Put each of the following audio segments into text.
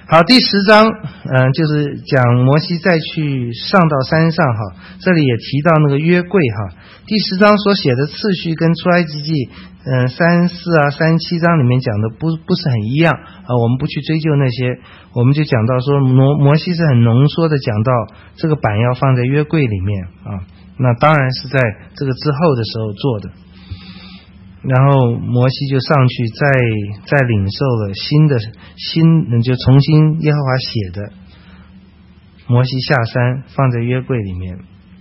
好，第10章，就是讲摩西再去上到山上哈，这里也提到那个约柜哈。第10章所写的次序跟出埃及记3、4啊、3、7章里面讲的不是很一样啊，我们不去追究那些，我们就讲到说摩西是很浓缩的讲到这个板要放在约柜里面啊，那当然是在这个之后的时候做的。然后摩西就上去再领受了就重新耶和华写的摩西下山放在约柜里面。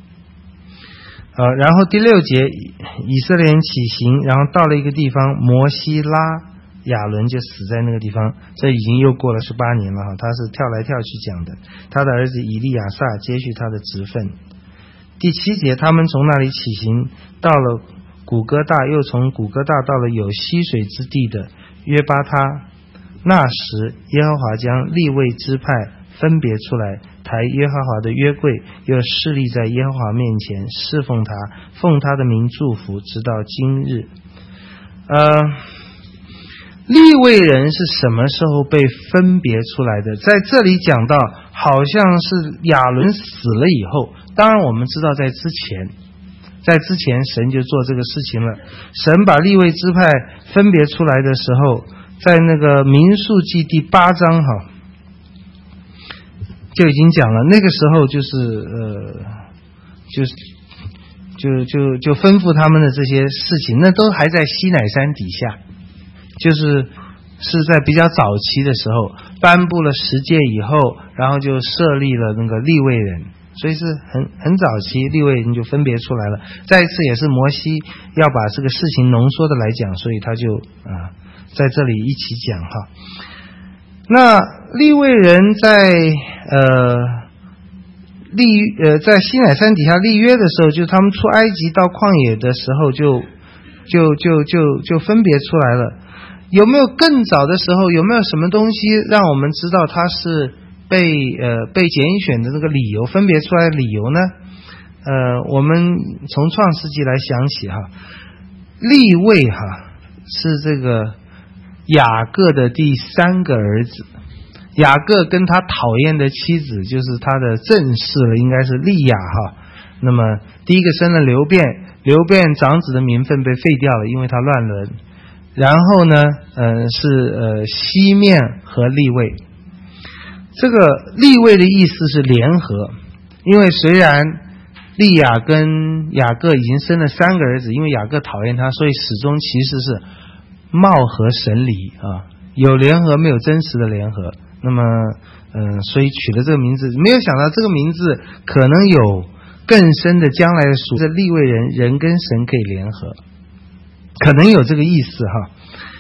然后第6节以色列人起行，然后到了一个地方，摩西拉亚伦就死在那个地方，这已经又过了18年了哈，他是跳来跳去讲的，他的儿子以利亚撒接续他的职分。第7节他们从那里起行到了古哥大，又从古哥大到了有溪水之地的约巴他。那时耶和华将利未支派分别出来，抬耶和华的约柜，又侍立在耶和华面前，侍奉他，奉他的名祝福，直到今日。利未人是什么时候被分别出来的？在这里讲到好像是亚伦死了以后，当然我们知道在之前神就做这个事情了。神把利未支派分别出来的时候，在那个民数记第8章哈就已经讲了，那个时候就吩咐他们的这些事情，那都还在西乃山底下，是在比较早期的时候颁布了10诫以后，然后就设立了那个利未人，所以是很早期利未人就分别出来了。再一次也是摩西要把这个事情浓缩的来讲，所以他就在这里一起讲哈。那利未人在西乃山底下立约的时候，就是他们出埃及到旷野的时候就分别出来了。有没有更早的时候，有没有什么东西让我们知道他是被拣选的这个理由，分别出来的理由呢？我们从创世纪来想起哈，利未哈是这个雅各的第3个儿子，雅各跟他讨厌的妻子就是他的正室了，应该是利亚哈。那么第一个生了流便长子的名分被废掉了，因为他乱伦。然后呢是西面和利未。这个利未的意思是联合，因为虽然利亚跟雅各已经生了3个儿子，因为雅各讨厌他，所以始终其实是貌合神离啊，有联合没有真实的联合。那么所以取了这个名字，没有想到这个名字可能有更深的将来的属这利未人跟神可以联合，可能有这个意思哈。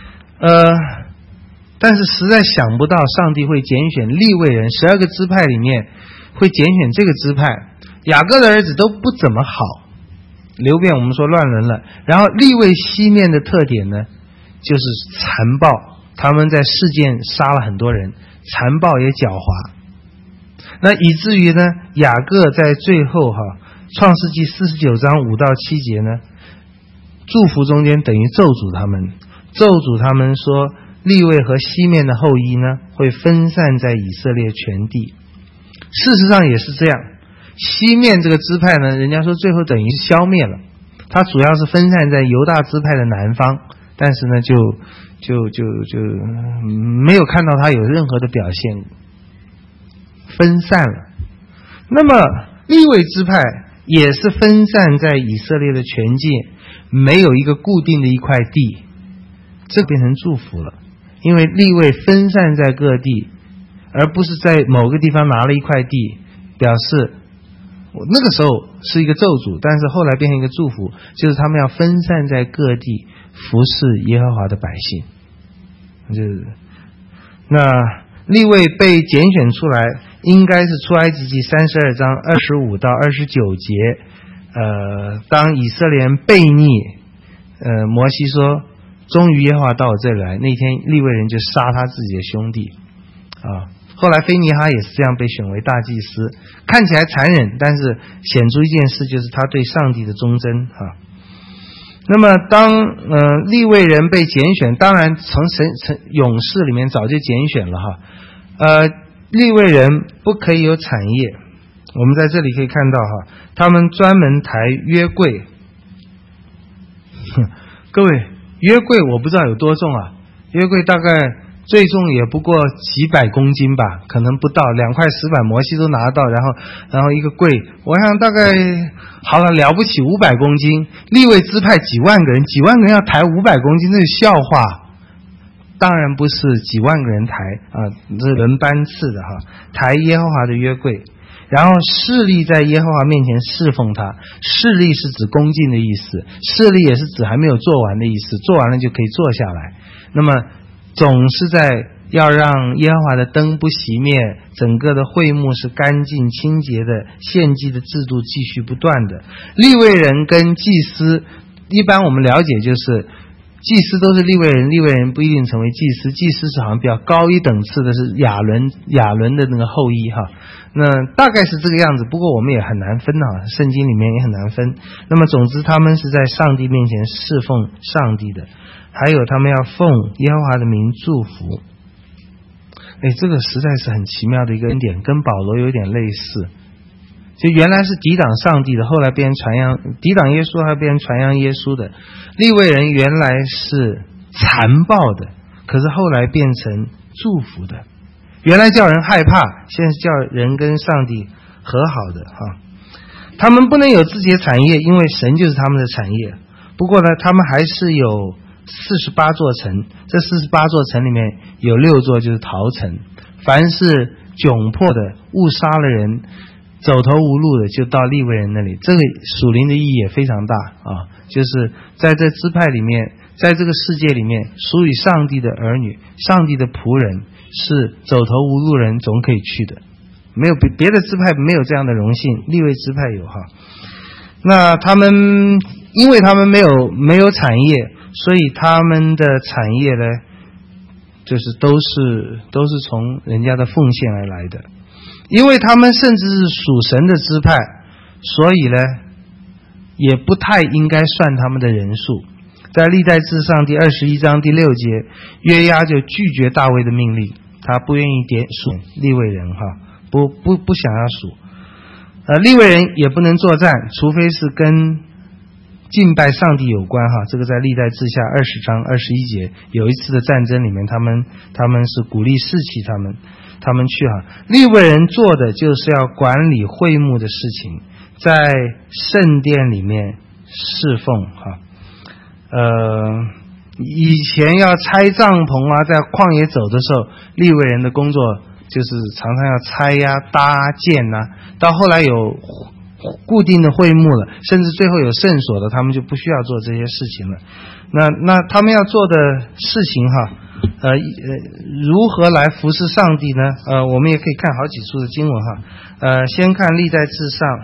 但是实在想不到上帝会拣选利未人，12个支派里面会拣选这个支派。雅各的儿子都不怎么好，流便我们说乱伦了，然后利未西面的特点呢就是残暴，他们在事件杀了很多人，残暴也狡猾。那以至于呢雅各在最后创世纪49章5到7节呢，祝福中间等于咒诅他们说利未和西面的后裔呢会分散在以色列全地。事实上也是这样，西面这个支派呢，人家说最后等于是消灭了，它主要是分散在犹大支派的南方，但是呢就没有看到它有任何的表现，分散了。那么利未支派也是分散在以色列的全界，没有一个固定的一块地，这变成祝福了。因为利未分散在各地，而不是在某个地方拿了一块地，表示那个时候是一个咒诅，但是后来变成一个祝福，就是他们要分散在各地服侍耶和华的百姓。那利未被拣选出来应该是出埃及记32章25到29节。当以色列人悖逆，摩西说终于耶和华到我这里来，那天利未人就杀他自己的兄弟后来菲尼哈也是这样被选为大祭司，看起来残忍，但是显出一件事，就是他对上帝的忠贞那么当利未人被拣选，当然从勇士里面早就拣选了利未人不可以有产业。我们在这里可以看到哈，他们专门抬约柜。各位，约柜我不知道有多重啊，约柜大概最重也不过几百公斤吧，可能不到，2块石板摩西都拿到，然后一个柜，我想大概好了不起500公斤，利未支派几万个人要抬500公斤，这是笑话。当然不是几万个人抬啊，这是轮班次的哈，抬耶和华的约柜，然后侍立在耶和华面前侍奉他。侍立是指恭敬的意思，侍立也是指还没有做完的意思，做完了就可以坐下来。那么总是在要让耶和华的灯不熄灭，整个的会幕是干净清洁的，献祭的制度继续不断的。利未人跟祭司，一般我们了解就是祭司都是利未人，利未人不一定成为祭司，祭司是好像比较高一等次的，是亚伦的那个后裔哈。那大概是这个样子，不过我们也很难分啊，圣经里面也很难分。那么总之他们是在上帝面前侍奉上帝的，还有他们要奉耶和华的名祝福。这个实在是很奇妙的一个恩典，跟保罗有点类似。就原来是抵挡上帝的，后来变成抵挡耶稣，还变成传扬耶稣的。利未人原来是残暴的，可是后来变成祝福的。原来叫人害怕，现在是叫人跟上帝和好的哈。他们不能有自己的产业，因为神就是他们的产业。不过呢，他们还是有48座城，这48座城里面有6座就是逃城。凡是窘迫的、误杀了人、走投无路的，就到利未人那里。这个属灵的意义也非常大啊，就是在这支派里面，在这个世界里面，属于上帝的儿女、上帝的仆人，是走投无路人总可以去的。没有别的支派没有这样的荣幸，利未支派有哈。那他们因为他们没有产业，所以他们的产业呢，就是都是从人家的奉献而来的。因为他们甚至是属神的支派，所以呢也不太应该算他们的人数。在历代志上第21章第6节，约押就拒绝大卫的命令，他不愿意点数利未人哈，不想要数。利未人也不能作战，除非是跟敬拜上帝有关哈。这个在历代志下20章21节，有一次的战争里面，他们是鼓励士气他们去哈。利未人做的就是要管理会幕的事情，在圣殿里面侍奉哈。以前要拆帐篷啊，在旷野走的时候，利未人的工作就是常常要拆呀、搭建啊。到后来有固定的会幕了，甚至最后有圣所的，他们就不需要做这些事情了。那他们要做的事情哈，如何来服侍上帝呢？我们也可以看好几处的经文哈。先看历代志上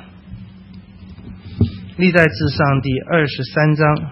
第23章。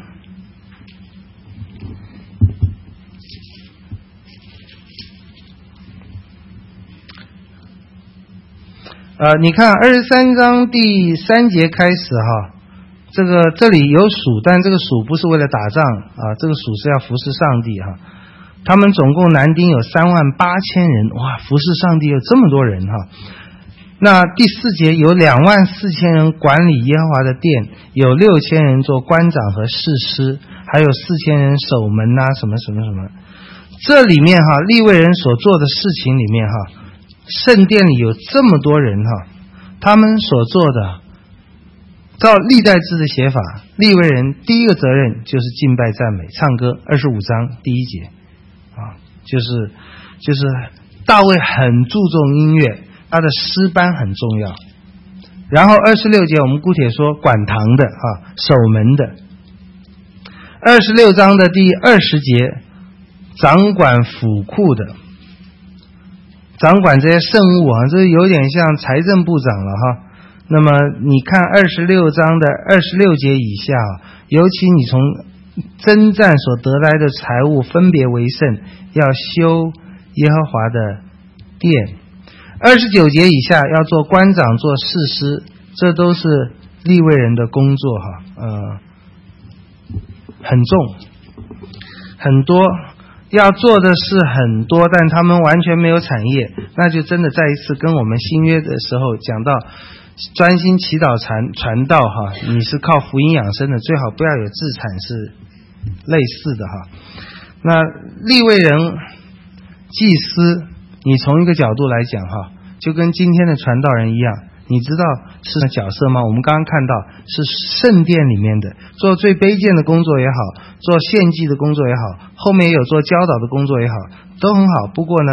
你看23章第3节开始哈，这里有属，但这个属不是为了打仗啊，这个属是要服侍上帝哈。他们总共男丁有38000人，哇，服侍上帝有这么多人哈。那第4节有24000人管理耶和华的殿，有6000人做官长和士师，还有4000人守门啊，什么什么什么。这里面哈，利未人所做的事情里面哈，圣殿里有这么多人哈，他们所做的，照历代志的写法，利未人第一个责任就是敬拜赞美唱歌。25章第1节啊，就是大卫很注重音乐，他的诗班很重要。然后26节我们姑且说管堂的啊，守门的。26章的第20节，掌管府库的，掌管这些圣物啊，这有点像财政部长了哈。那么你看26章的26节以下，尤其你从征战所得来的财物分别为圣，要修耶和华的殿。29节以下要做官长做士师，这都是利未人的工作哈，很重很多。 要做的事很多，但他们完全没有产业，那就真的再一次跟我们新约的时候讲到专心祈祷传道哈，你是靠福音养生的，最好不要有自产，是类似的哈。那利未人祭司，你从一个角度来讲哈，就跟今天的传道人一样，你知道是个角色吗？我们刚刚看到是圣殿里面的，做最卑贱的工作也好，做献祭的工作也好，后面也有做教导的工作也好，都很好。不过呢，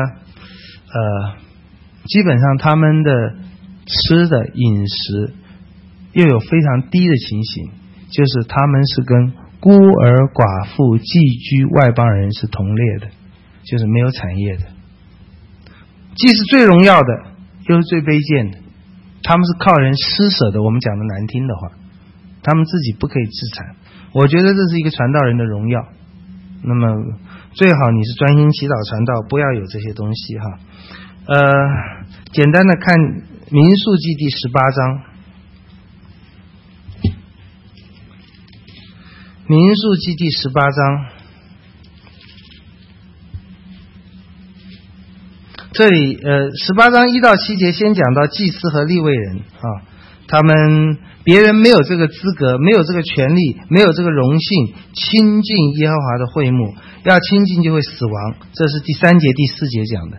基本上他们的吃的饮食又有非常低的情形，就是他们是跟孤儿寡妇寄居外邦人是同列的，就是没有产业的，既是最荣耀的又是最卑贱的。他们是靠人施舍的，我们讲的难听的话，他们自己不可以自产。我觉得这是一个传道人的荣耀。那么最好你是专心祈祷传道，不要有这些东西哈。简单的看民数记第18章，民数记第18章，这里18章1到7节先讲到祭司和利未人啊，他们别人没有这个资格，没有这个权利，没有这个荣幸亲近耶和华的会幕，要亲近就会死亡，这是第3节第4节讲的。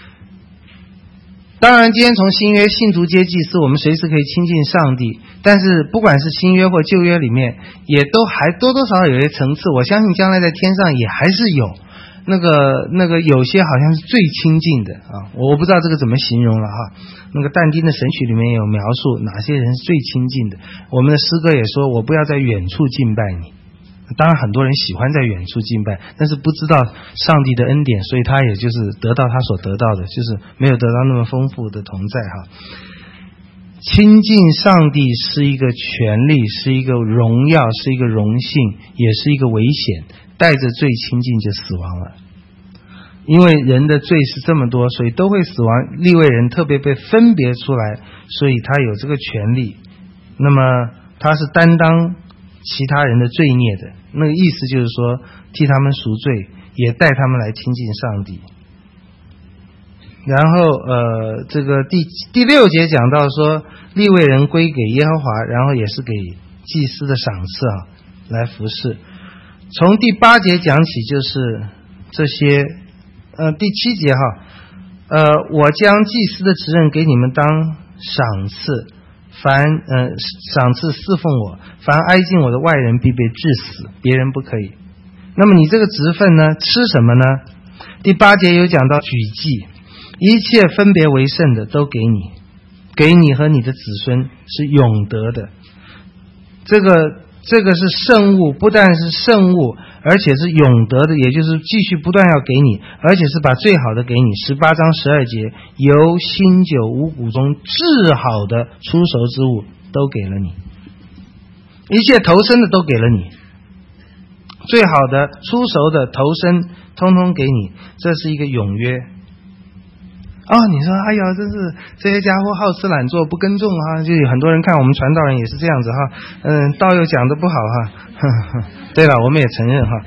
当然今天从新约信徒皆祭司，我们随时可以亲近上帝，但是不管是新约或旧约里面，也都还多多少少有些层次，我相信将来在天上也还是有那个有些好像是最亲近的啊，我不知道这个怎么形容了哈。那个但丁的神曲里面有描述哪些人是最亲近的。我们的诗歌也说，我不要在远处敬拜你。当然很多人喜欢在远处敬拜，但是不知道上帝的恩典，所以他也就是得到他所得到的，就是没有得到那么丰富的同在哈。亲近上帝是一个权利，是一个荣耀，是一个荣幸，也是一个危险，带着罪亲近就死亡了。因为人的罪是这么多，所以都会死亡。利未人特别被分别出来，所以他有这个权利。那么他是担当其他人的罪孽的，那个意思就是说替他们赎罪，也带他们来亲近上帝。然后这个第6节讲到说利未人归给耶和华，然后也是给祭司的赏赐啊，来服侍。从第8节讲起就是这些第7节哈，我将祭司的职任给你们当赏赐，凡赏赐侍奉我，凡挨近我的外人必被治死，别人不可以。那么你这个职分呢，吃什么呢？第8节有讲到举祭，一切分别为圣的都给你，给你和你的子孙是永得的。这个是圣物，不但是圣物，而且是永得的，也就是继续不断要给你，而且是把最好的给你。18章12节，由新酒五谷中治好的出熟之物都给了你，一切投生的都给了你，最好的出熟的投生通通给你，这是一个永约。你说哎呀，真是这些家伙好吃懒做不耕种哈，就有很多人看我们传道人也是这样子哈，道又讲得不好哈，对了，我们也承认哈。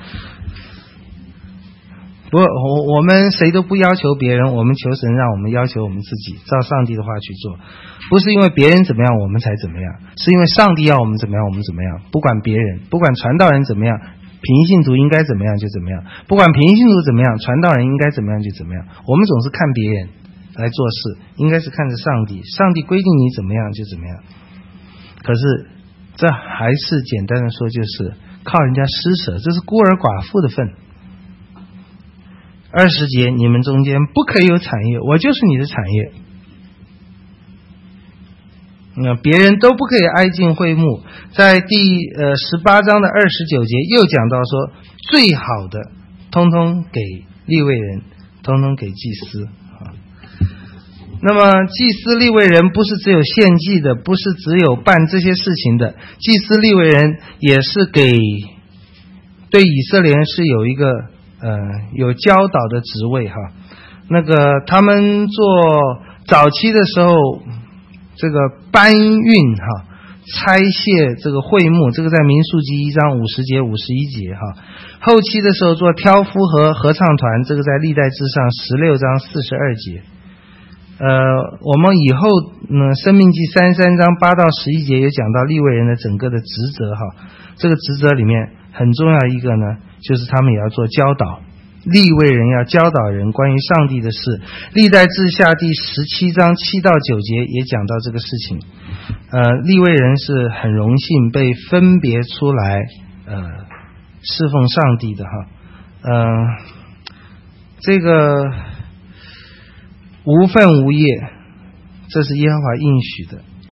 不过我们谁都不要求别人，我们求神让我们要求我们自己，照上帝的话去做，不是因为别人怎么样我们才怎么样，是因为上帝要我们怎么样我们怎么样，不管别人，不管传道人怎么样，平信徒应该怎么样就怎么样，不管平信徒怎么样，传道人应该怎么样就怎么样。我们总是看别人来做事，应该是看着上帝，上帝规定你怎么样就怎么样。可是这还是简单的说，就是靠人家施舍，这是孤儿寡妇的份。20节，你们中间不可以有产业，我就是你的产业。别人都不可以挨近会幕。在第18章的29节又讲到说，最好的通通给利未人，通通给祭司。那么祭司利未人不是只有献祭的，不是只有办这些事情的，祭司利未人也是给对以色列人是有一个有教导的职位哈。那个他们做早期的时候，这个搬运哈， 拆卸这个会幕，这个在民数记1章50节51节哈。后期的时候做挑夫和合唱团，这个在历代志上16章42节。我们以后申命记33章8到11节也讲到利未人的整个的职责哈。这个职责里面很重要一个呢，就是他们也要做教导，利未人要教导人关于上帝的事。历代志下第17章7到9节也讲到这个事情。利未人是很荣幸被分别出来侍奉上帝的哈。这个无分无业，这是耶和华应许的。